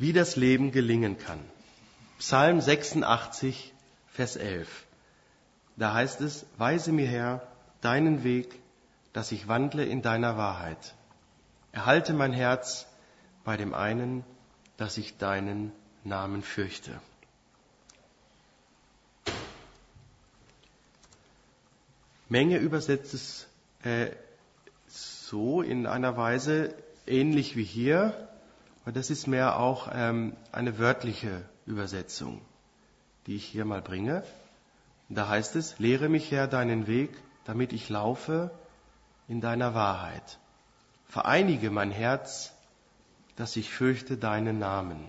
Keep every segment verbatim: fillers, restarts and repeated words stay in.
wie das Leben gelingen kann. Psalm sechsundachtzig, Vers elf. Da heißt es, weise mir, Herr, deinen Weg, dass ich wandle in deiner Wahrheit. Erhalte mein Herz bei dem einen, dass ich deinen Namen fürchte. Menge übersetzt es äh, so in einer Weise ähnlich wie hier, aber das ist mehr auch ähm, eine wörtliche Übersetzung, die ich hier mal bringe. Da heißt es, lehre mich, Herr, deinen Weg, damit ich laufe in deiner Wahrheit. Vereinige mein Herz, dass ich fürchte deinen Namen.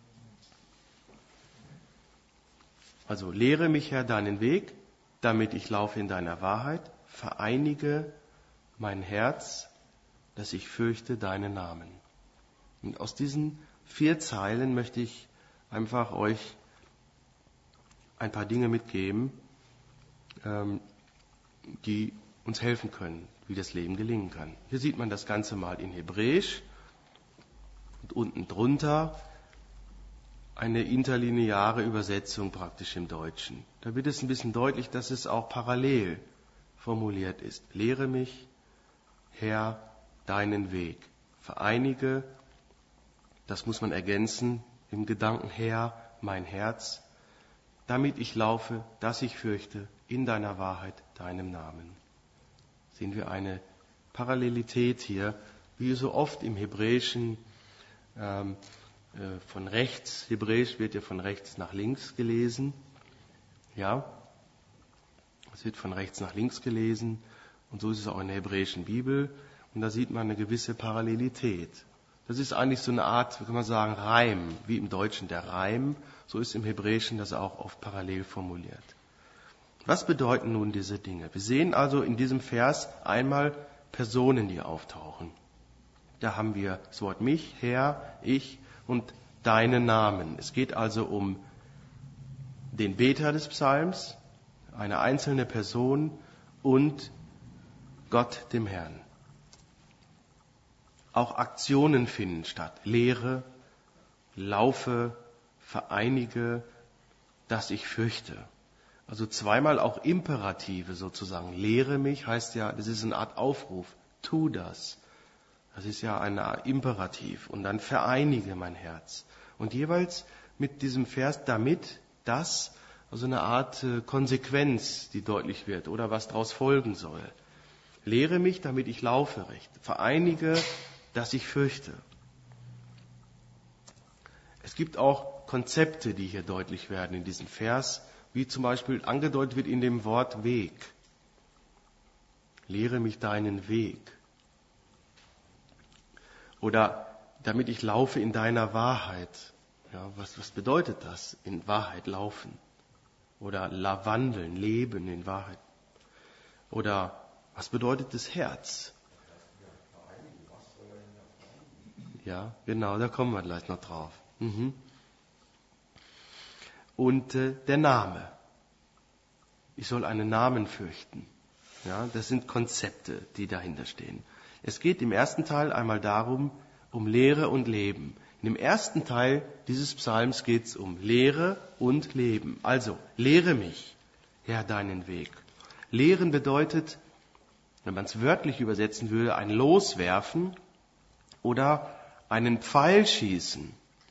Also lehre mich, Herr, deinen Weg, damit ich laufe in deiner Wahrheit. Vereinige mein Herz, dass ich fürchte deinen Namen. Und aus diesen vier Zeilen möchte ich einfach euch ein paar Dinge mitgeben, die uns helfen können, wie das Leben gelingen kann. Hier sieht man das Ganze mal in Hebräisch und unten drunter eine interlineare Übersetzung praktisch im Deutschen. Da wird es ein bisschen deutlich, dass es auch parallel formuliert ist. Lehre mich, Herr, deinen Weg. Vereinige, das muss man ergänzen, im Gedanken, Herr, mein Herz, damit ich laufe, dass ich fürchte, in deiner Wahrheit, deinem Namen. Sehen wir eine Parallelität hier, wie so oft im Hebräischen ähm, äh, von rechts, Hebräisch wird ja von rechts nach links gelesen. Ja, es wird von rechts nach links gelesen und so ist es auch in der hebräischen Bibel und da sieht man eine gewisse Parallelität. Das ist eigentlich so eine Art, wie kann man sagen, Reim, wie im Deutschen der Reim, so ist im Hebräischen das auch oft parallel formuliert. Was bedeuten nun diese Dinge? Wir sehen also in diesem Vers einmal Personen, die auftauchen. Da haben wir das Wort mich, Herr, ich und deinen Namen. Es geht also um den Beter des Psalms, eine einzelne Person und Gott, dem Herrn. Auch Aktionen finden statt. Lehre, laufe, vereinige, dass ich fürchte. Also zweimal auch Imperative sozusagen. Lehre mich heißt ja, das ist eine Art Aufruf. Tu das. Das ist ja ein Imperativ. Und dann vereinige mein Herz. Und jeweils mit diesem Vers damit, das, also eine Art Konsequenz, die deutlich wird oder was daraus folgen soll. Lehre mich, damit ich laufe recht. Vereinige, dass ich fürchte. Es gibt auch Konzepte, die hier deutlich werden in diesem Vers, wie zum Beispiel angedeutet wird in dem Wort Weg. Lehre mich deinen Weg. Oder damit ich laufe in deiner Wahrheit. Ja, was, was bedeutet das? In Wahrheit laufen. Oder la wandeln, leben in Wahrheit. Oder was bedeutet das Herz? Ja, genau, da kommen wir gleich noch drauf. Mhm. Und äh, der Name. Ich soll einen Namen fürchten. Ja, das sind Konzepte, die dahinter stehen. Es geht im ersten Teil einmal darum, um Lehre und Leben. In dem ersten Teil dieses Psalms geht es um Lehre und Leben. Also, lehre mich, Herr, deinen Weg. Lehren bedeutet, wenn man es wörtlich übersetzen würde, ein Loswerfen oder einen Pfeil schießen.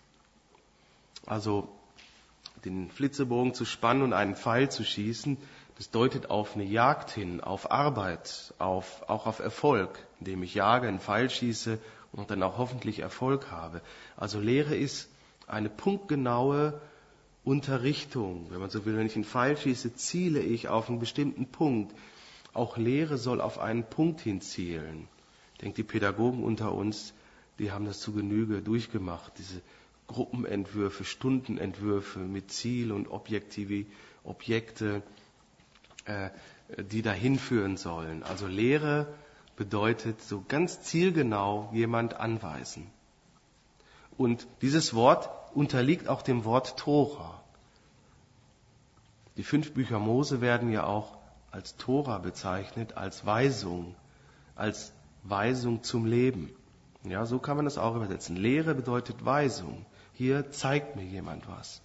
Also, den Flitzebogen zu spannen und einen Pfeil zu schießen, das deutet auf eine Jagd hin, auf Arbeit, auf, auch auf Erfolg, indem ich jage, einen Pfeil schieße und dann auch hoffentlich Erfolg habe. Also Lehre ist eine punktgenaue Unterrichtung. Wenn man so will, wenn ich einen Pfeil schieße, ziele ich auf einen bestimmten Punkt. Auch Lehre soll auf einen Punkt hinzielen. Ich denke, die Pädagogen unter uns, die haben das zu Genüge durchgemacht, diese Gruppenentwürfe, Stundenentwürfe mit Ziel und Objektive, Objekte, äh, die dahin führen sollen. Also Lehre bedeutet so ganz zielgenau jemand anweisen. Und dieses Wort unterliegt auch dem Wort Tora. Die fünf Bücher Mose werden ja auch als Tora bezeichnet, als Weisung, als Weisung zum Leben. Ja, so kann man das auch übersetzen. Lehre bedeutet Weisung. Hier zeigt mir jemand was.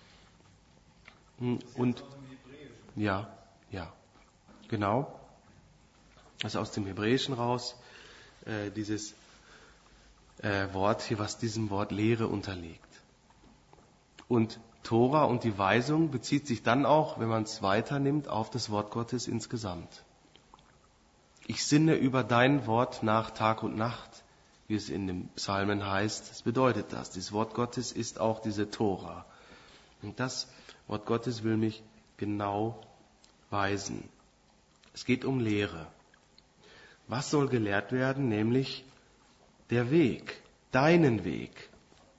Und ja, ja, genau. Das ist aus dem Hebräischen raus, äh, dieses äh, Wort hier, was diesem Wort Lehre unterliegt. Und Tora und die Weisung bezieht sich dann auch, wenn man es weiternimmt, auf das Wort Gottes insgesamt. Ich sinne über dein Wort nach Tag und Nacht, wie es in den Psalmen heißt. Das bedeutet das. Das Wort Gottes ist auch diese Tora. Und das Wort Gottes will mich genau weisen. Es geht um Lehre. Was soll gelehrt werden? Nämlich der Weg, deinen Weg.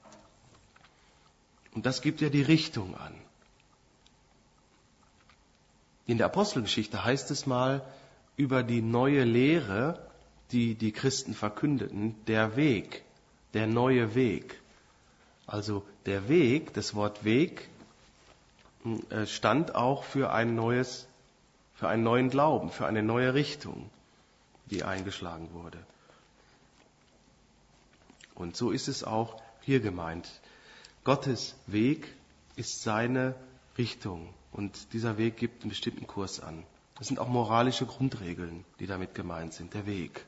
Und das gibt ja die Richtung an. In der Apostelgeschichte heißt es mal über die neue Lehre, die die Christen verkündeten, der Weg, der neue Weg. Also der Weg, das Wort Weg, stand auch für ein neues, für einen neuen Glauben, für eine neue Richtung, die eingeschlagen wurde. Und so ist es auch hier gemeint. Gottes Weg ist seine Richtung und dieser Weg gibt einen bestimmten Kurs an. Das sind auch moralische Grundregeln, die damit gemeint sind, der Weg.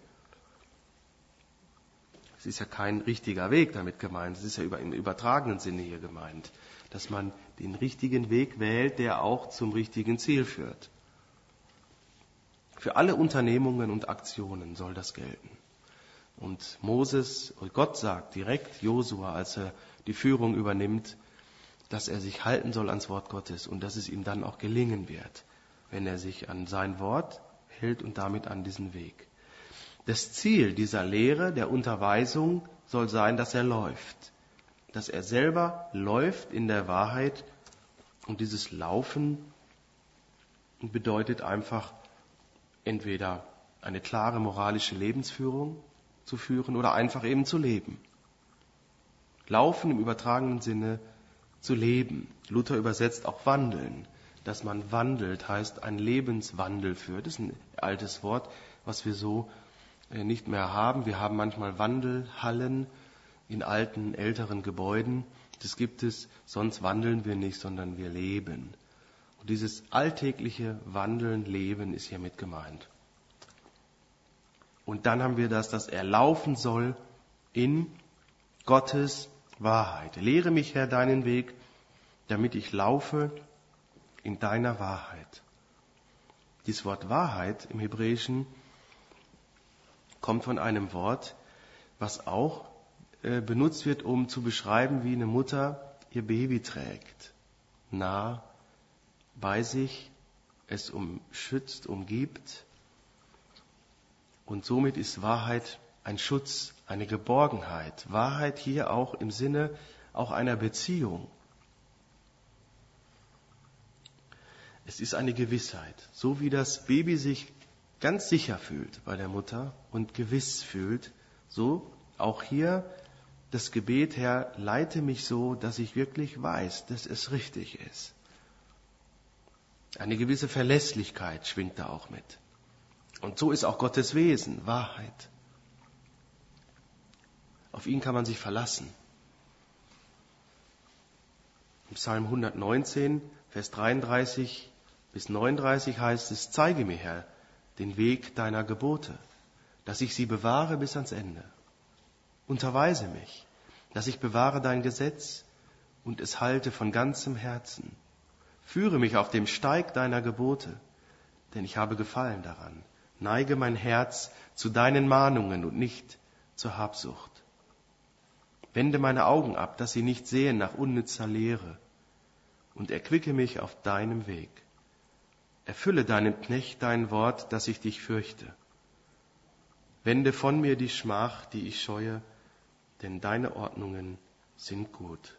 Es ist ja kein richtiger Weg damit gemeint, es ist ja im übertragenen Sinne hier gemeint, dass man den richtigen Weg wählt, der auch zum richtigen Ziel führt. Für alle Unternehmungen und Aktionen soll das gelten. Und Moses, und Gott sagt direkt Josua, als er die Führung übernimmt, dass er sich halten soll ans Wort Gottes und dass es ihm dann auch gelingen wird, wenn er sich an sein Wort hält und damit an diesen Weg. Das Ziel dieser Lehre, der Unterweisung, soll sein, dass er läuft. Dass er selber läuft in der Wahrheit. Und dieses Laufen bedeutet einfach entweder eine klare moralische Lebensführung zu führen oder einfach eben zu leben. Laufen im übertragenen Sinne zu leben. Luther übersetzt auch wandeln. Dass man wandelt, heißt ein Lebenswandel führt. Das ist ein altes Wort, was wir so nicht mehr haben. Wir haben manchmal Wandelhallen in alten, älteren Gebäuden. Das gibt es, sonst wandeln wir nicht, sondern wir leben. Und dieses alltägliche Wandeln, Leben ist hiermit gemeint. Und dann haben wir das, dass er laufen soll in Gottes Wahrheit. Lehre mich, Herr, deinen Weg, damit ich laufe in deiner Wahrheit. Dieses Wort Wahrheit im Hebräischen kommt von einem Wort, was auch äh, benutzt wird, um zu beschreiben, wie eine Mutter ihr Baby trägt. Nah bei sich, es umschützt, umgibt. Und somit ist Wahrheit ein Schutz, eine Geborgenheit. Wahrheit hier auch im Sinne auch einer Beziehung. Es ist eine Gewissheit. So wie das Baby sich ganz sicher fühlt bei der Mutter und gewiss fühlt, so auch hier das Gebet, Herr, leite mich so, dass ich wirklich weiß, dass es richtig ist. Eine gewisse Verlässlichkeit schwingt da auch mit. Und so ist auch Gottes Wesen, Wahrheit. Auf ihn kann man sich verlassen. Im Psalm hundertneunzehn, Vers dreiunddreißig bis neununddreißig heißt es, zeige mir, Herr, den Weg deiner Gebote, dass ich sie bewahre bis ans Ende. Unterweise mich, dass ich bewahre dein Gesetz und es halte von ganzem Herzen. Führe mich auf dem Steig deiner Gebote, denn ich habe Gefallen daran. Neige mein Herz zu deinen Mahnungen und nicht zur Habsucht. Wende meine Augen ab, dass sie nicht sehen nach unnützer Lehre, und erquicke mich auf deinem Weg. Erfülle deinem Knecht dein Wort, dass ich dich fürchte. Wende von mir die Schmach, die ich scheue, denn deine Ordnungen sind gut.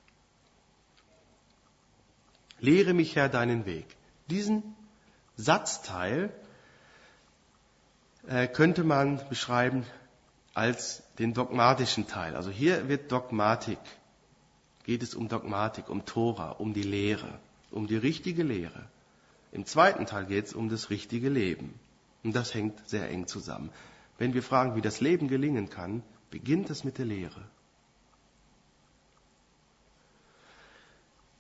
Lehre mich, Herr, deinen Weg. Diesen Satzteil äh, könnte man beschreiben als den dogmatischen Teil. Also hier wird Dogmatik, geht es um Dogmatik, um Tora, um die Lehre, um die richtige Lehre. Im zweiten Teil geht es um das richtige Leben. Und das hängt sehr eng zusammen. Wenn wir fragen, wie das Leben gelingen kann, beginnt es mit der Lehre.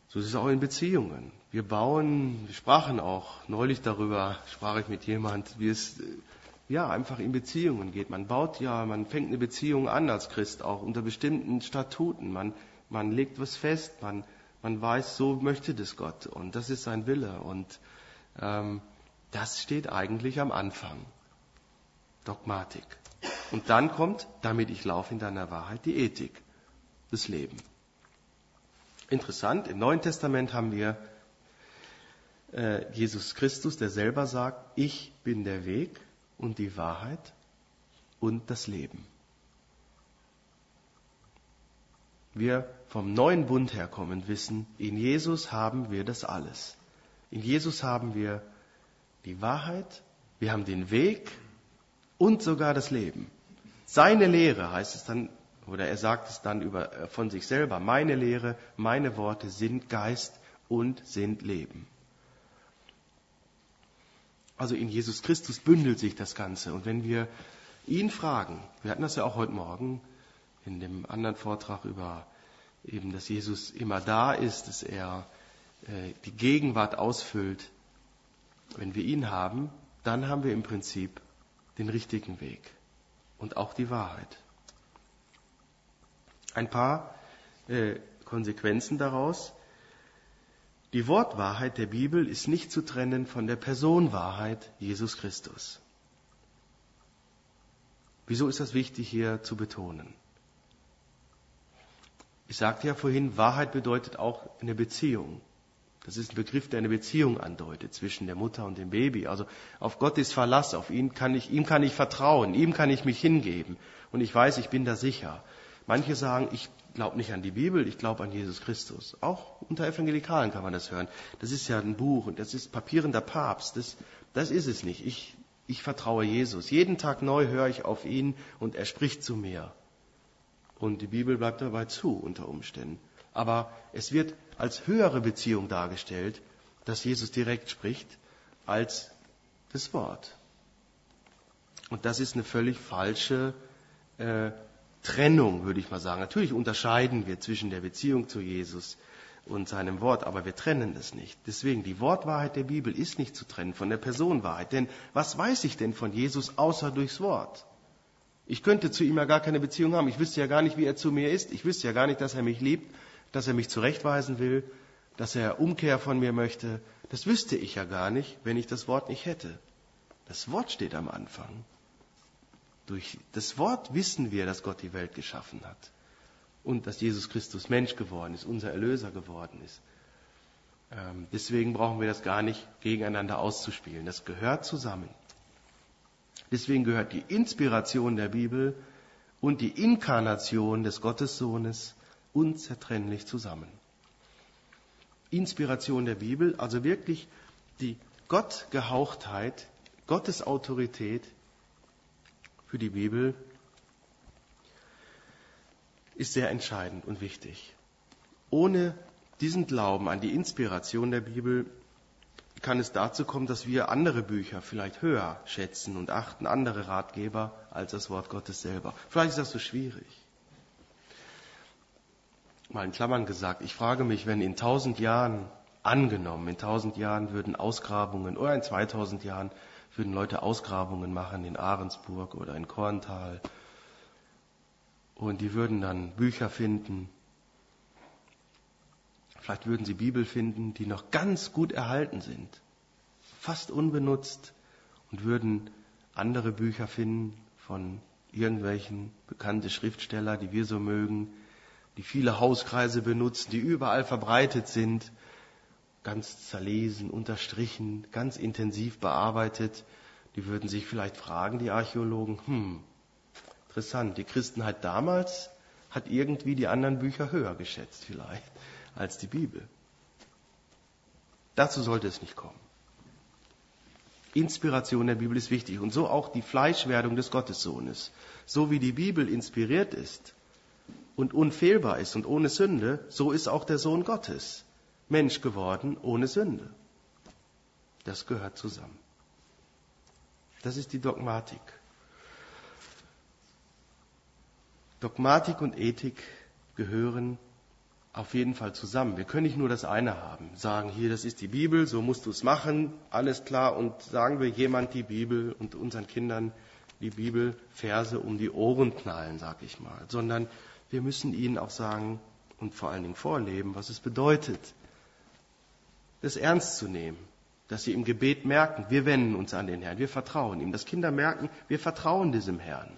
So ist es auch in Beziehungen. Wir bauen, wir sprachen auch neulich darüber, sprach ich mit jemand, wie es ja einfach in Beziehungen geht. Man baut ja, man fängt eine Beziehung an als Christ auch unter bestimmten Statuten. Man, man legt was fest, man, man weiß, so möchte das Gott und das ist sein Wille. Und ähm, das steht eigentlich am Anfang. Dogmatik. Und dann kommt, damit ich laufe in deiner Wahrheit, die Ethik, das Leben. Interessant, im Neuen Testament haben wir äh, Jesus Christus, der selber sagt, ich bin der Weg und die Wahrheit und das Leben. Wir vom neuen Bund herkommend wissen, in Jesus haben wir das alles. In Jesus haben wir die Wahrheit, wir haben den Weg und sogar das Leben. Seine Lehre heißt es dann, oder er sagt es dann über, von sich selber, meine Lehre, meine Worte sind Geist und sind Leben. Also in Jesus Christus bündelt sich das Ganze. Und wenn wir ihn fragen, wir hatten das ja auch heute Morgen in dem anderen Vortrag über eben, dass Jesus immer da ist, dass er äh, die Gegenwart ausfüllt. Wenn wir ihn haben, dann haben wir im Prinzip den richtigen Weg und auch die Wahrheit. Ein paar äh, Konsequenzen daraus. Die Wortwahrheit der Bibel ist nicht zu trennen von der Personwahrheit Jesus Christus. Wieso ist das wichtig hier zu betonen? Ich sagte ja vorhin, Wahrheit bedeutet auch eine Beziehung. Das ist ein Begriff, der eine Beziehung andeutet zwischen der Mutter und dem Baby. Also auf Gott ist Verlass, auf ihn kann ich, ihm kann ich vertrauen, ihm kann ich mich hingeben. Und ich weiß, ich bin da sicher. Manche sagen, ich glaube nicht an die Bibel, ich glaube an Jesus Christus. Auch unter Evangelikalen kann man das hören. Das ist ja ein Buch und das ist papierender Papst. Das, das ist es nicht. Ich, ich vertraue Jesus. Jeden Tag neu höre ich auf ihn und er spricht zu mir. Und die Bibel bleibt dabei zu unter Umständen. Aber es wird als höhere Beziehung dargestellt, dass Jesus direkt spricht, als das Wort. Und das ist eine völlig falsche äh, Trennung, würde ich mal sagen. Natürlich unterscheiden wir zwischen der Beziehung zu Jesus und seinem Wort, aber wir trennen das nicht. Deswegen, die Wortwahrheit der Bibel ist nicht zu trennen von der Personenwahrheit. Denn was weiß ich denn von Jesus außer durchs Wort? Ich könnte zu ihm ja gar keine Beziehung haben. Ich wüsste ja gar nicht, wie er zu mir ist. Ich wüsste ja gar nicht, dass er mich liebt, dass er mich zurechtweisen will, dass er Umkehr von mir möchte. Das wüsste ich ja gar nicht, wenn ich das Wort nicht hätte. Das Wort steht am Anfang. Durch das Wort wissen wir, dass Gott die Welt geschaffen hat und dass Jesus Christus Mensch geworden ist, unser Erlöser geworden ist. Ähm, deswegen brauchen wir das gar nicht gegeneinander auszuspielen. Das gehört zusammen. Deswegen gehört die Inspiration der Bibel und die Inkarnation des Gottessohnes unzertrennlich zusammen. Inspiration der Bibel, also wirklich die Gottgehauchtheit, Gottes Autorität für die Bibel ist sehr entscheidend und wichtig. Ohne diesen Glauben an die Inspiration der Bibel kann es dazu kommen, dass wir andere Bücher vielleicht höher schätzen und achten, andere Ratgeber als das Wort Gottes selber. Vielleicht ist das so schwierig. Mal in Klammern gesagt, ich frage mich, wenn in tausend Jahren, angenommen, in tausend Jahren würden Ausgrabungen, oder in zweitausend Jahren würden Leute Ausgrabungen machen in Ahrensburg oder in Korntal und die würden dann Bücher finden. Vielleicht würden sie Bibel finden, die noch ganz gut erhalten sind, fast unbenutzt, und würden andere Bücher finden von irgendwelchen bekannten Schriftsteller, die wir so mögen, die viele Hauskreise benutzen, die überall verbreitet sind, ganz zerlesen, unterstrichen, ganz intensiv bearbeitet. Die würden sich vielleicht fragen, die Archäologen, hm, interessant, die Christenheit damals hat irgendwie die anderen Bücher höher geschätzt vielleicht als die Bibel. Dazu sollte es nicht kommen. Inspiration der Bibel ist wichtig und so auch die Fleischwerdung des Gottessohnes. So wie die Bibel inspiriert ist und unfehlbar ist und ohne Sünde, so ist auch der Sohn Gottes Mensch geworden ohne Sünde. Das gehört zusammen. Das ist die Dogmatik. Dogmatik und Ethik gehören auf jeden Fall zusammen. Wir können nicht nur das eine haben, sagen, hier, das ist die Bibel, so musst du es machen, alles klar, und sagen wir jemand die Bibel und unseren Kindern die Bibelverse um die Ohren knallen, sag ich mal, sondern wir müssen ihnen auch sagen und vor allen Dingen vorleben, was es bedeutet, das ernst zu nehmen, dass sie im Gebet merken, wir wenden uns an den Herrn, wir vertrauen ihm, dass Kinder merken, wir vertrauen diesem Herrn.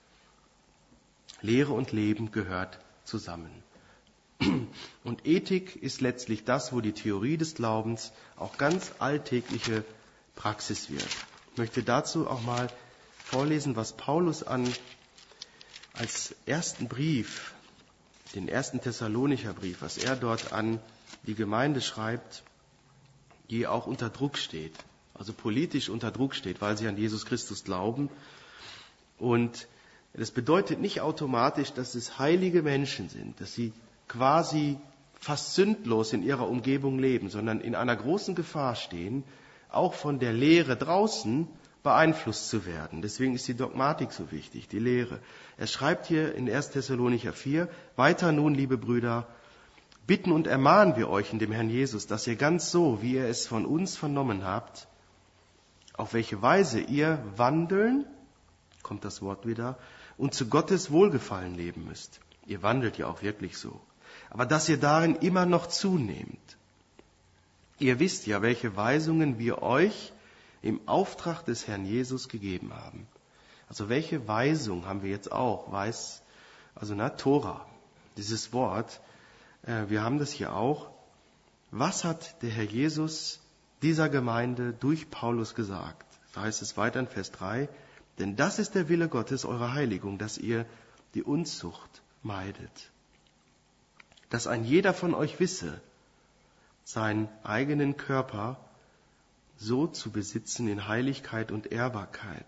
Lehre und Leben gehört zusammen. Und Ethik ist letztlich das, wo die Theorie des Glaubens auch ganz alltägliche Praxis wird. Ich möchte dazu auch mal vorlesen, was Paulus an, als ersten Brief, den ersten Thessalonicher Brief, was er dort an die Gemeinde schreibt, die auch unter Druck steht, also politisch unter Druck steht, weil sie an Jesus Christus glauben. Und das bedeutet nicht automatisch, dass es heilige Menschen sind, dass sie quasi fast sündlos in ihrer Umgebung leben, sondern in einer großen Gefahr stehen, auch von der Lehre draußen beeinflusst zu werden. Deswegen ist die Dogmatik so wichtig, die Lehre. Er schreibt hier in erster Thessalonicher vier, weiter nun, liebe Brüder, bitten und ermahnen wir euch in dem Herrn Jesus, dass ihr ganz so, wie ihr es von uns vernommen habt, auf welche Weise ihr wandeln, kommt das Wort wieder, und zu Gottes Wohlgefallen leben müsst. Ihr wandelt ja auch wirklich so. Aber dass ihr darin immer noch zunehmt. Ihr wisst ja, welche Weisungen wir euch im Auftrag des Herrn Jesus gegeben haben. Also welche Weisung haben wir jetzt auch? Weiß, also na, Tora, dieses Wort. Äh, wir haben das hier auch. Was hat der Herr Jesus dieser Gemeinde durch Paulus gesagt? Da heißt es weiter in Vers drei. Denn das ist der Wille Gottes, eure Heiligung, dass ihr die Unzucht meidet. Dass ein jeder von euch wisse, seinen eigenen Körper so zu besitzen in Heiligkeit und Ehrbarkeit.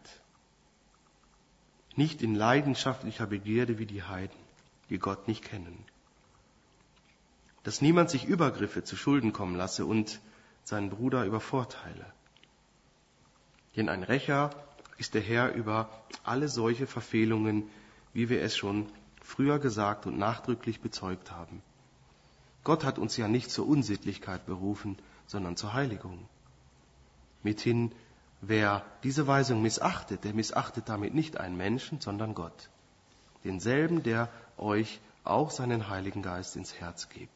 Nicht in leidenschaftlicher Begierde wie die Heiden, die Gott nicht kennen. Dass niemand sich Übergriffe zu Schulden kommen lasse und seinen Bruder übervorteile. Denn ein Rächer ist der Herr über alle solche Verfehlungen, wie wir es schon früher gesagt und nachdrücklich bezeugt haben. Gott hat uns ja nicht zur Unsittlichkeit berufen, sondern zur Heiligung. Mithin, wer diese Weisung missachtet, der missachtet damit nicht einen Menschen, sondern Gott. Denselben, der euch auch seinen Heiligen Geist ins Herz gibt.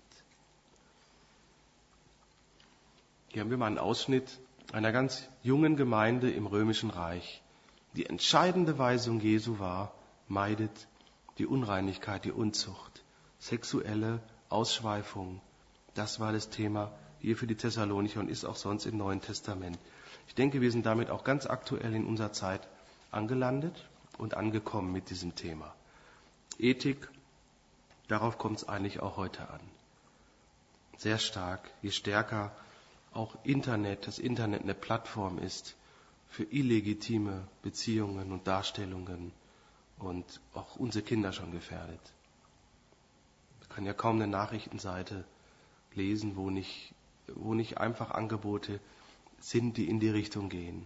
Hier haben wir mal einen Ausschnitt einer ganz jungen Gemeinde im Römischen Reich. Die entscheidende Weisung Jesu war, meidet die Unreinigkeit, die Unzucht, sexuelle Ausschweifung. Das war das Thema hier für die Thessalonicher und ist auch sonst im Neuen Testament. Ich denke, wir sind damit auch ganz aktuell in unserer Zeit angelandet und angekommen mit diesem Thema. Ethik, darauf kommt es eigentlich auch heute an. Sehr stark, je stärker auch Internet, das Internet eine Plattform ist für illegitime Beziehungen und Darstellungen und auch unsere Kinder schon gefährdet. Man kann ja kaum eine Nachrichtenseite lesen, wo nicht, wo nicht einfach Angebote sind, die in die Richtung gehen.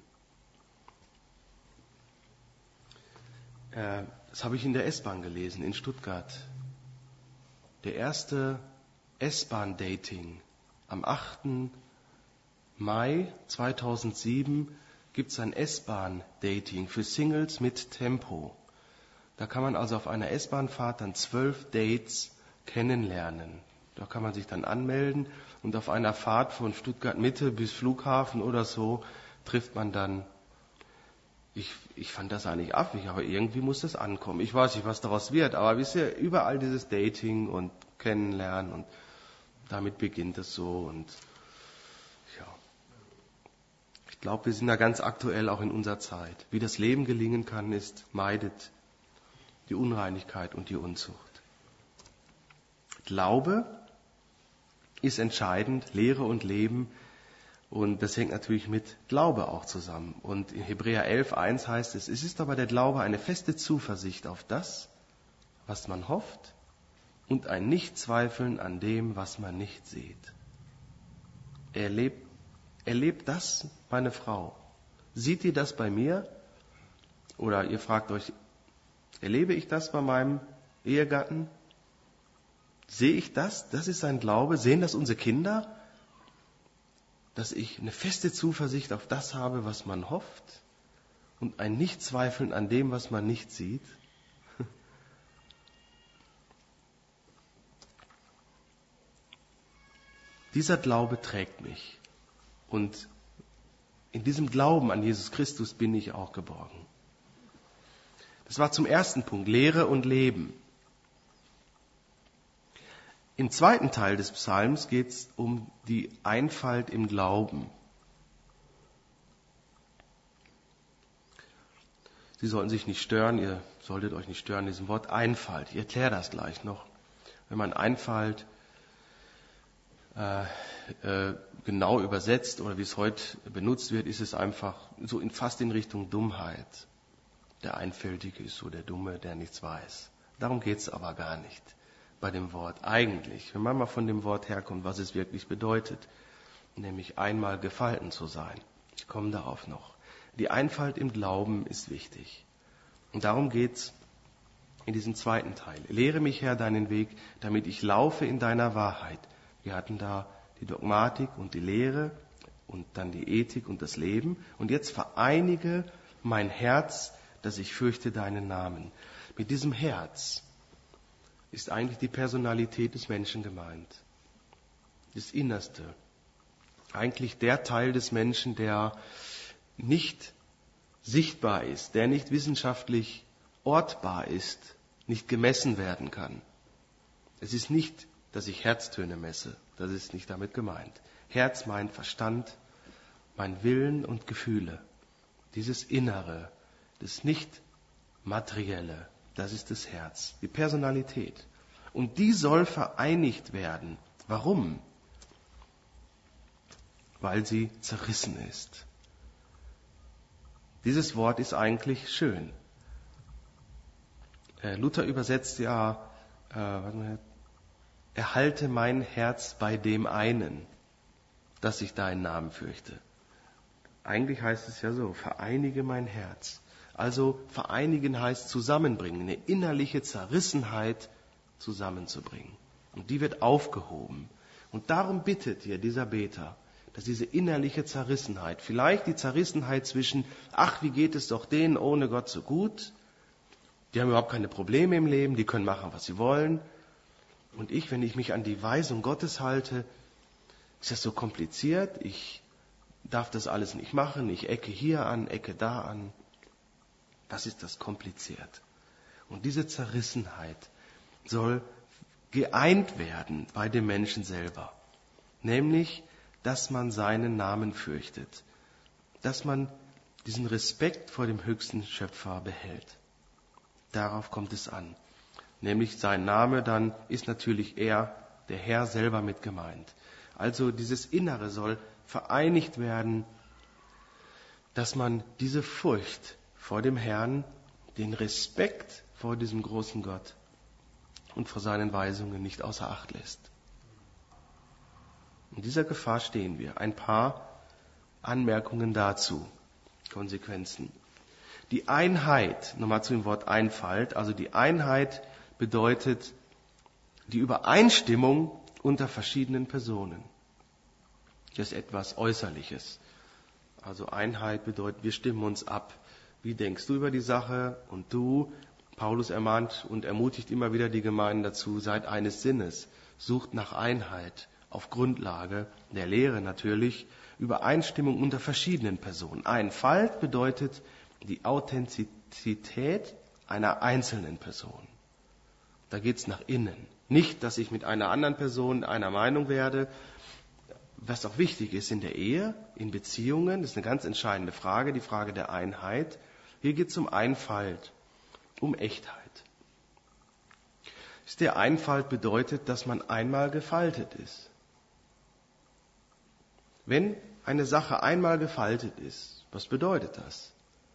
Äh, das habe ich in der S-Bahn gelesen, in Stuttgart. Der erste S-Bahn-Dating am achten Mai zweitausendsieben gibt es ein S-Bahn-Dating für Singles mit Tempo. Da kann man also auf einer S-Bahn-Fahrt dann zwölf Dates kennenlernen. Da kann man sich dann anmelden und auf einer Fahrt von Stuttgart Mitte bis Flughafen oder so trifft man dann. Ich, ich fand das eigentlich affig, aber irgendwie muss das ankommen. Ich weiß nicht, was daraus wird, aber wisst ihr, überall dieses Dating und Kennenlernen und damit beginnt es so und ja. Ich glaube, wir sind da ganz aktuell auch in unserer Zeit. Wie das Leben gelingen kann, ist, meidet die Unreinigkeit und die Unzucht. Glaube ist entscheidend, Lehre und Leben. Und das hängt natürlich mit Glaube auch zusammen. Und in Hebräer elf eins heißt es, es ist aber der Glaube eine feste Zuversicht auf das, was man hofft, und ein Nichtzweifeln an dem, was man nicht sieht. Erlebt, erlebt das meine Frau? Sieht ihr das bei mir? Oder ihr fragt euch, erlebe ich das bei meinem Ehegatten? Sehe ich das? Das ist sein Glaube. Sehen das unsere Kinder? Dass ich eine feste Zuversicht auf das habe, was man hofft und ein Nichtzweifeln an dem, was man nicht sieht. Dieser Glaube trägt mich und in diesem Glauben an Jesus Christus bin ich auch geborgen. Das war zum ersten Punkt, Lehre und Leben. Im zweiten Teil des Psalms geht es um die Einfalt im Glauben. Sie sollten sich nicht stören, ihr solltet euch nicht stören in diesem Wort Einfalt. Ich erkläre das gleich noch. Wenn man Einfalt äh, äh, genau übersetzt oder wie es heute benutzt wird, ist es einfach so in, fast in Richtung Dummheit. Der Einfältige ist so der Dumme, der nichts weiß. Darum geht es aber gar nicht bei dem Wort eigentlich. Wenn man mal von dem Wort herkommt, was es wirklich bedeutet, nämlich einmal gefalten zu sein. Ich komme darauf noch. Die Einfalt im Glauben ist wichtig. Und darum geht's in diesem zweiten Teil. Lehre mich, Herr, deinen Weg, damit ich laufe in deiner Wahrheit. Wir hatten da die Dogmatik und die Lehre und dann die Ethik und das Leben. Und jetzt vereinige mein Herz, dass ich fürchte deinen Namen. Mit diesem Herz ist eigentlich die Personalität des Menschen gemeint. Das Innerste. Eigentlich der Teil des Menschen, der nicht sichtbar ist, der nicht wissenschaftlich ortbar ist, nicht gemessen werden kann. Es ist nicht, dass ich Herztöne messe. Das ist nicht damit gemeint. Herz meint Verstand, mein Willen und Gefühle. Dieses Innere, das Nicht-Materielle, das ist das Herz, die Personalität. Und die soll vereinigt werden. Warum? Weil sie zerrissen ist. Dieses Wort ist eigentlich schön. Äh, Luther übersetzt ja, äh, warte mal, erhalte mein Herz bei dem einen, dass ich deinen Namen fürchte. Eigentlich heißt es ja so, vereinige mein Herz. Also vereinigen heißt zusammenbringen, eine innerliche Zerrissenheit zusammenzubringen. Und die wird aufgehoben. Und darum bittet hier dieser Beter, dass diese innerliche Zerrissenheit, vielleicht die Zerrissenheit zwischen, ach, wie geht es doch denen ohne Gott so gut, die haben überhaupt keine Probleme im Leben, die können machen, was sie wollen. Und ich, wenn ich mich an die Weisung Gottes halte, ist das so kompliziert, ich darf das alles nicht machen, ich ecke hier an, ecke da an. Was ist das kompliziert? Und diese Zerrissenheit soll geeint werden bei dem Menschen selber. Nämlich, dass man seinen Namen fürchtet. Dass man diesen Respekt vor dem höchsten Schöpfer behält. Darauf kommt es an. Nämlich sein Name, dann ist natürlich er, der Herr selber mit gemeint. Also dieses Innere soll vereinigt werden, dass man diese Furcht vor dem Herrn, den Respekt vor diesem großen Gott und vor seinen Weisungen nicht außer Acht lässt. In dieser Gefahr stehen wir. Ein paar Anmerkungen dazu, Konsequenzen. Die Einheit, nochmal zu dem Wort Einfalt, also die Einheit bedeutet die Übereinstimmung unter verschiedenen Personen. Das ist etwas Äußerliches. Also Einheit bedeutet, wir stimmen uns ab. Wie denkst du über die Sache und du? Paulus ermahnt und ermutigt immer wieder die Gemeinden dazu, seid eines Sinnes, sucht nach Einheit auf Grundlage der Lehre natürlich, Übereinstimmung unter verschiedenen Personen. Einfalt bedeutet die Authentizität einer einzelnen Person. Da geht's nach innen. Nicht, dass ich mit einer anderen Person einer Meinung werde. Was auch wichtig ist in der Ehe, in Beziehungen, das ist eine ganz entscheidende Frage, die Frage der Einheit. Hier geht es um Einfalt, um Echtheit. Der Einfalt bedeutet, dass man einmal gefaltet ist. Wenn eine Sache einmal gefaltet ist, was bedeutet das?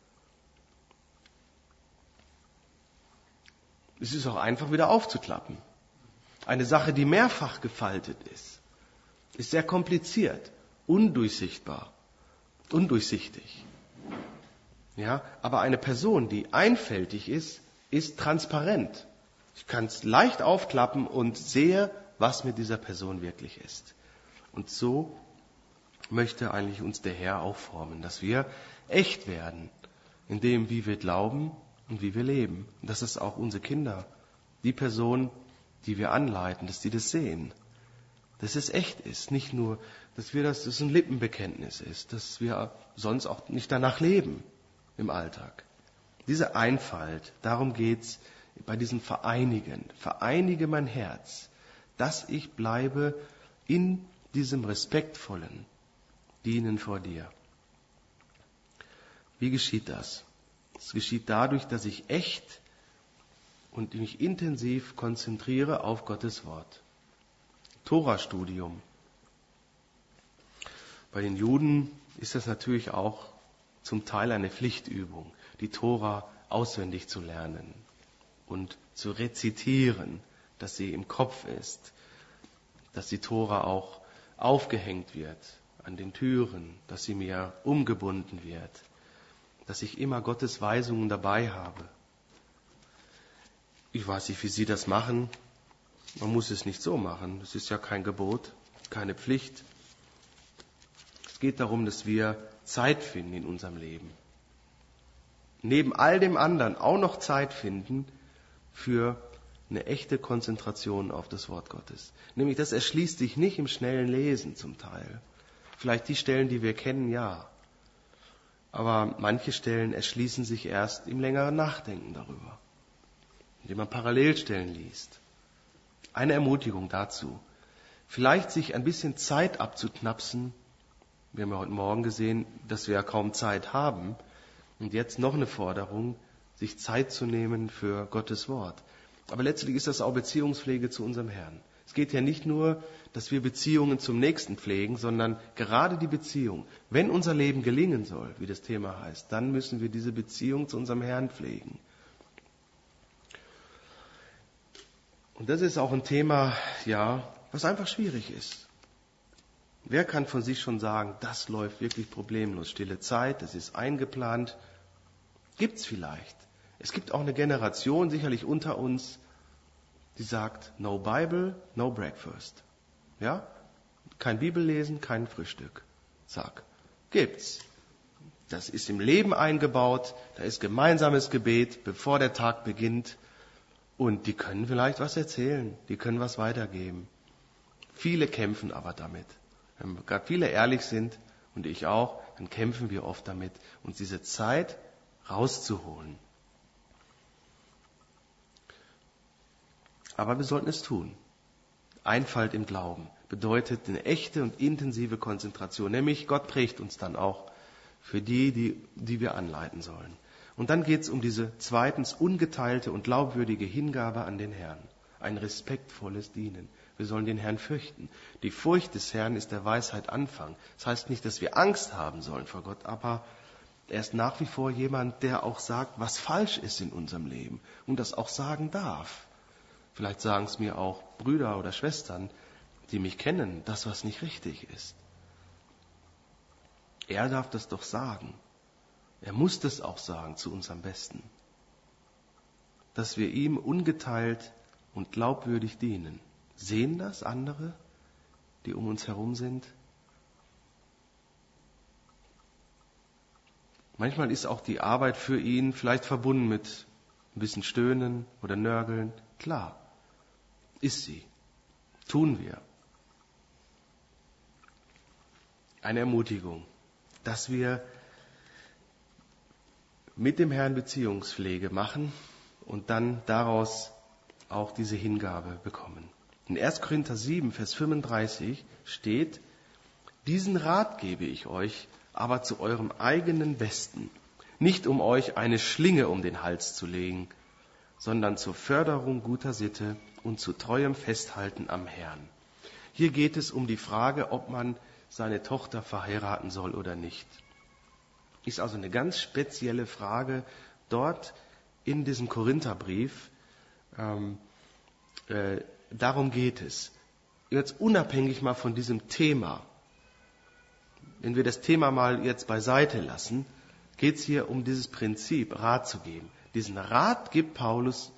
Es ist auch einfach wieder aufzuklappen. Eine Sache, die mehrfach gefaltet ist, ist sehr kompliziert, undurchsichtbar, undurchsichtig. Ja, aber eine Person, die einfältig ist, ist transparent. Ich kann es leicht aufklappen und sehe, was mit dieser Person wirklich ist. Und so möchte eigentlich uns der Herr auch formen, dass wir echt werden in dem, wie wir glauben und wie wir leben. Und dass es auch unsere Kinder, die Person, die wir anleiten, dass die das sehen. Dass es echt ist, nicht nur, dass wir das, dass es ein Lippenbekenntnis ist, dass wir sonst auch nicht danach leben im Alltag. Diese Einfalt, darum geht's bei diesem Vereinigen. Vereinige mein Herz, dass ich bleibe in diesem respektvollen Dienen vor dir. Wie geschieht das? Es geschieht dadurch, dass ich echt und mich intensiv konzentriere auf Gottes Wort. Tora-Studium. Bei den Juden ist das natürlich auch zum Teil eine Pflichtübung, die Tora auswendig zu lernen und zu rezitieren, dass sie im Kopf ist, dass die Tora auch aufgehängt wird an den Türen, dass sie mir umgebunden wird, dass ich immer Gottes Weisungen dabei habe. Ich weiß nicht, wie Sie das machen. Man muss es nicht so machen. Es ist ja kein Gebot, keine Pflicht. Es geht darum, dass wir Zeit finden in unserem Leben. Neben all dem anderen auch noch Zeit finden für eine echte Konzentration auf das Wort Gottes. Nämlich, das erschließt sich nicht im schnellen Lesen zum Teil. Vielleicht die Stellen, die wir kennen, ja. Aber manche Stellen erschließen sich erst im längeren Nachdenken darüber, indem man Parallelstellen liest. Eine Ermutigung dazu, vielleicht sich ein bisschen Zeit abzuknapsen. Wir haben ja heute Morgen gesehen, dass wir ja kaum Zeit haben. Und jetzt noch eine Forderung, sich Zeit zu nehmen für Gottes Wort. Aber letztlich ist das auch Beziehungspflege zu unserem Herrn. Es geht ja nicht nur, dass wir Beziehungen zum Nächsten pflegen, sondern gerade die Beziehung. Wenn unser Leben gelingen soll, wie das Thema heißt, dann müssen wir diese Beziehung zu unserem Herrn pflegen. Und das ist auch ein Thema, ja, was einfach schwierig ist. Wer kann von sich schon sagen, das läuft wirklich problemlos? Stille Zeit, das ist eingeplant. Gibt's vielleicht. Es gibt auch eine Generation, sicherlich unter uns, die sagt, no Bible, no breakfast. Ja? Kein Bibellesen, kein Frühstück. Sag. Gibt's. Das ist im Leben eingebaut, da ist gemeinsames Gebet, bevor der Tag beginnt. Und die können vielleicht was erzählen, die können was weitergeben. Viele kämpfen aber damit. Wenn gerade viele ehrlich sind, und ich auch, dann kämpfen wir oft damit, uns diese Zeit rauszuholen. Aber wir sollten es tun. Einfalt im Glauben bedeutet eine echte und intensive Konzentration. Nämlich Gott prägt uns dann auch für die, die, die wir anleiten sollen. Und dann geht es um diese zweitens ungeteilte und glaubwürdige Hingabe an den Herrn. Ein respektvolles Dienen. Wir sollen den Herrn fürchten. Die Furcht des Herrn ist der Weisheit Anfang. Das heißt nicht, dass wir Angst haben sollen vor Gott, aber er ist nach wie vor jemand, der auch sagt, was falsch ist in unserem Leben und das auch sagen darf. Vielleicht sagen es mir auch Brüder oder Schwestern, die mich kennen, das, was nicht richtig ist. Er darf das doch sagen. Er muss das auch sagen zu unserem Besten. Dass wir ihm ungeteilt und glaubwürdig dienen. Sehen das andere, die um uns herum sind? Manchmal ist auch die Arbeit für ihn vielleicht verbunden mit ein bisschen Stöhnen oder Nörgeln. Klar, ist sie. Tun wir. Eine Ermutigung, dass wir mit dem Herrn Beziehungspflege machen und dann daraus auch diese Hingabe bekommen. In erster Korinther sieben, Vers fünfunddreißig steht, diesen Rat gebe ich euch, aber zu eurem eigenen Besten, nicht um euch eine Schlinge um den Hals zu legen, sondern zur Förderung guter Sitte und zu treuem Festhalten am Herrn. Hier geht es um die Frage, ob man seine Tochter verheiraten soll oder nicht. Ist also eine ganz spezielle Frage dort in diesem Korintherbrief. Ähm, äh, darum geht es. Jetzt unabhängig mal von diesem Thema. Wenn wir das Thema mal jetzt beiseite lassen, geht es hier um dieses Prinzip, Rat zu geben. Diesen Rat gibt Paulus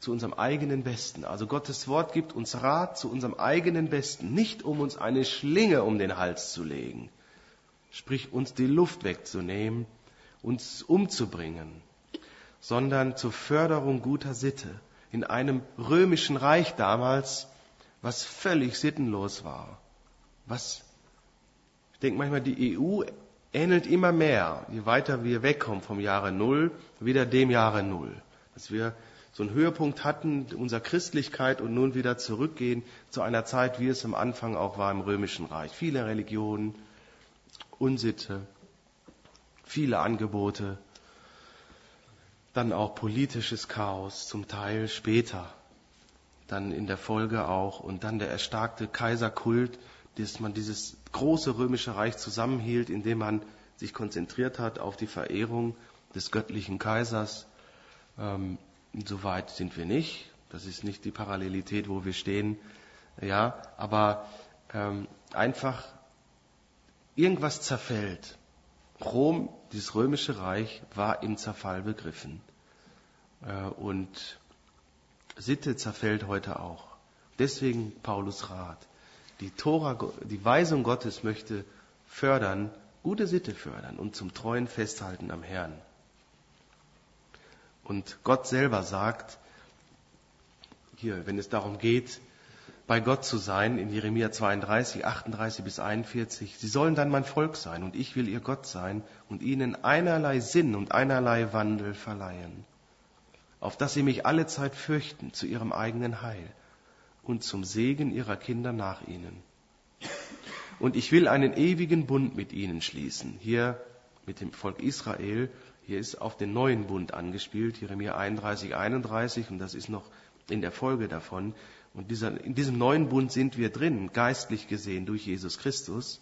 zu unserem eigenen Besten. Also Gottes Wort gibt uns Rat zu unserem eigenen Besten, nicht um uns eine Schlinge um den Hals zu legen, sprich uns die Luft wegzunehmen, uns umzubringen, sondern zur Förderung guter Sitte. In einem römischen Reich damals, was völlig sittenlos war. Was, ich denke manchmal, die E U ähnelt immer mehr, je weiter wir wegkommen vom Jahre Null, wieder dem Jahre Null. Dass wir so einen Höhepunkt hatten unserer Christlichkeit und nun wieder zurückgehen zu einer Zeit, wie es am Anfang auch war im Römischen Reich. Viele Religionen, Unsitte, viele Angebote, dann auch politisches Chaos, zum Teil später, dann in der Folge auch, und dann der erstarkte Kaiserkult, dass man dieses große römische Reich zusammenhielt, indem man sich konzentriert hat auf die Verehrung des göttlichen Kaisers. Ähm, Soweit sind wir nicht. Das ist nicht die Parallelität, wo wir stehen. Ja, aber ähm, einfach irgendwas zerfällt. Rom, dieses römische Reich, war im Zerfall begriffen. Äh, und Sitte zerfällt heute auch. Deswegen Paulus Rat. Die Tora, die Weisung Gottes möchte fördern, gute Sitte fördern und zum treuen Festhalten am Herrn. Und Gott selber sagt, hier, wenn es darum geht, bei Gott zu sein, in Jeremia zweiunddreißig, achtunddreißig bis einundvierzig, sie sollen dann mein Volk sein und ich will ihr Gott sein und ihnen einerlei Sinn und einerlei Wandel verleihen, auf dass sie mich alle Zeit fürchten zu ihrem eigenen Heil und zum Segen ihrer Kinder nach ihnen. Und ich will einen ewigen Bund mit ihnen schließen. Hier mit dem Volk Israel, hier ist auf den neuen Bund angespielt, Jeremia einunddreißig, einunddreißig, und das ist noch in der Folge davon. Und dieser, in diesem neuen Bund sind wir drin, geistlich gesehen durch Jesus Christus,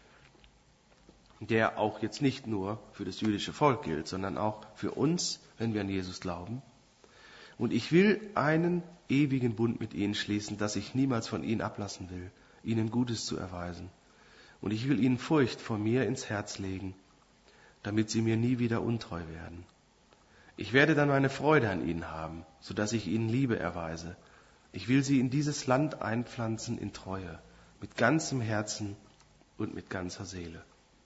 der auch jetzt nicht nur für das jüdische Volk gilt, sondern auch für uns, wenn wir an Jesus glauben. Und ich will einen ewigen Bund mit ihnen schließen, dass ich niemals von ihnen ablassen will, ihnen Gutes zu erweisen. Und ich will ihnen Furcht vor mir ins Herz legen, damit sie mir nie wieder untreu werden. Ich werde dann meine Freude an ihnen haben, sodass ich ihnen Liebe erweise. Ich will sie in dieses Land einpflanzen in Treue, mit ganzem Herzen und mit ganzer Seele.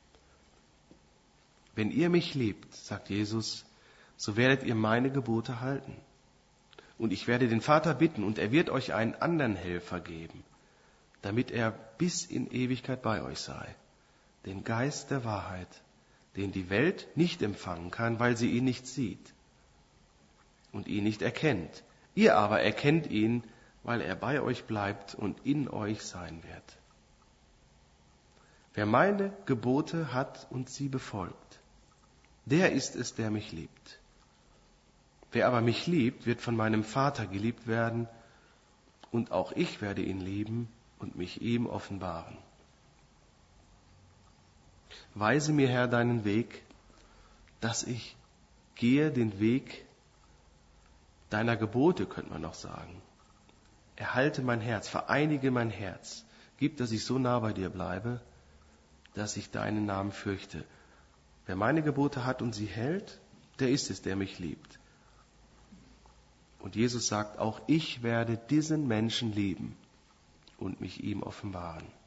Wenn ihr mich liebt, sagt Jesus, so werdet ihr meine Gebote halten. Und ich werde den Vater bitten, und er wird euch einen anderen Helfer geben, damit er bis in Ewigkeit bei euch sei, den Geist der Wahrheit, den die Welt nicht empfangen kann, weil sie ihn nicht sieht und ihn nicht erkennt. Ihr aber erkennt ihn, weil er bei euch bleibt und in euch sein wird. Wer meine Gebote hat und sie befolgt, der ist es, der mich liebt. Wer aber mich liebt, wird von meinem Vater geliebt werden, und auch ich werde ihn lieben und mich ihm offenbaren. Weise mir, Herr, deinen Weg, dass ich gehe den Weg deiner Gebote, könnte man noch sagen. Erhalte mein Herz, vereinige mein Herz. Gib, dass ich so nah bei dir bleibe, dass ich deinen Namen fürchte. Wer meine Gebote hat und sie hält, der ist es, der mich liebt. Und Jesus sagt, auch ich werde diesen Menschen lieben und mich ihm offenbaren.